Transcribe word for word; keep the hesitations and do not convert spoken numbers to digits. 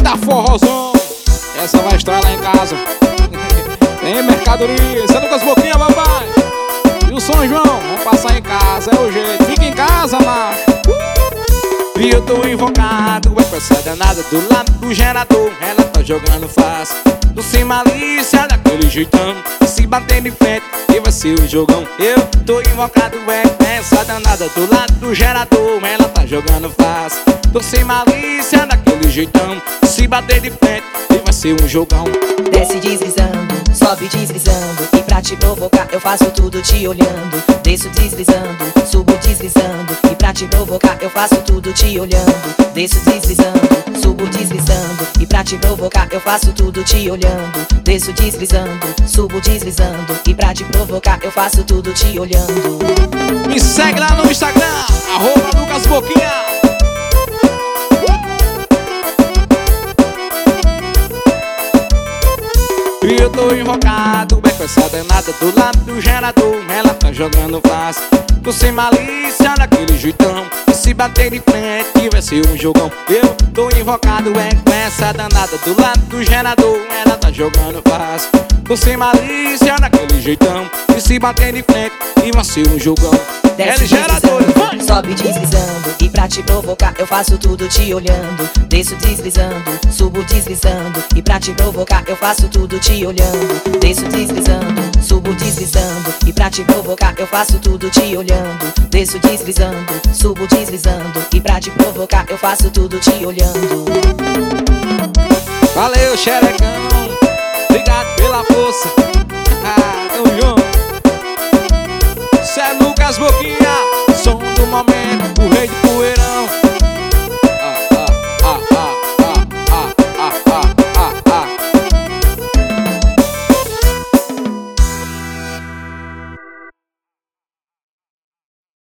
Eita forrozão, essa vai estar lá em casa. Tem mercadoria, Zé Lucas Boquinha, papai. E o São João, vamos passar em casa, é o jeito. Fica em casa, macho. E eu tô invocado, vai com essa danada do lado do gerador. Ela tá jogando fácil, do sem malícia, daquele jeitão. Se bater de frente, e vai ser um jogão. Eu tô invocado, é com essa danada do lado do gerador. Ela tá jogando fácil, do sem malícia, daquele jeitão. Se bater de frente, e vai ser um jogão. Desce deslizando, sobe deslizando, e pra te provocar eu faço tudo te olhando. Desço deslizando, subo deslizando, e pra te provocar eu faço tudo te olhando. Desço deslizando, subo deslizando, e pra te provocar eu faço tudo te olhando. Desço deslizando, subo deslizando, e pra te provocar eu faço tudo te olhando. Me segue lá no Instagram, arroba Lucas Boquinha. E eu tô invocado, vai com essa danada do lado do gerador. Ela tá jogando fácil, tô sem malícia, daquele jeitão. E se bater de frente, vai ser um jogão. Eu tô invocado, é com essa danada do lado do gerador. Ela tá jogando fácil, tô sem malícia, daquele jeitão. E se bater de frente, e vai ser um jogão. Desce deslizando, sobe deslizando, e pra te provocar eu faço tudo te olhando. Desço deslizando, subo deslizando, e pra te provocar eu faço tudo te olhando. Desço deslizando, subo deslizando, e pra te provocar eu faço tudo te olhando. Desço deslizando, subo deslizando, e pra te provocar eu faço tudo te olhando. Valeu, xerecão, obrigado pela força. Ah, tamo junto. Zé Lucas Boquinha, som do momento.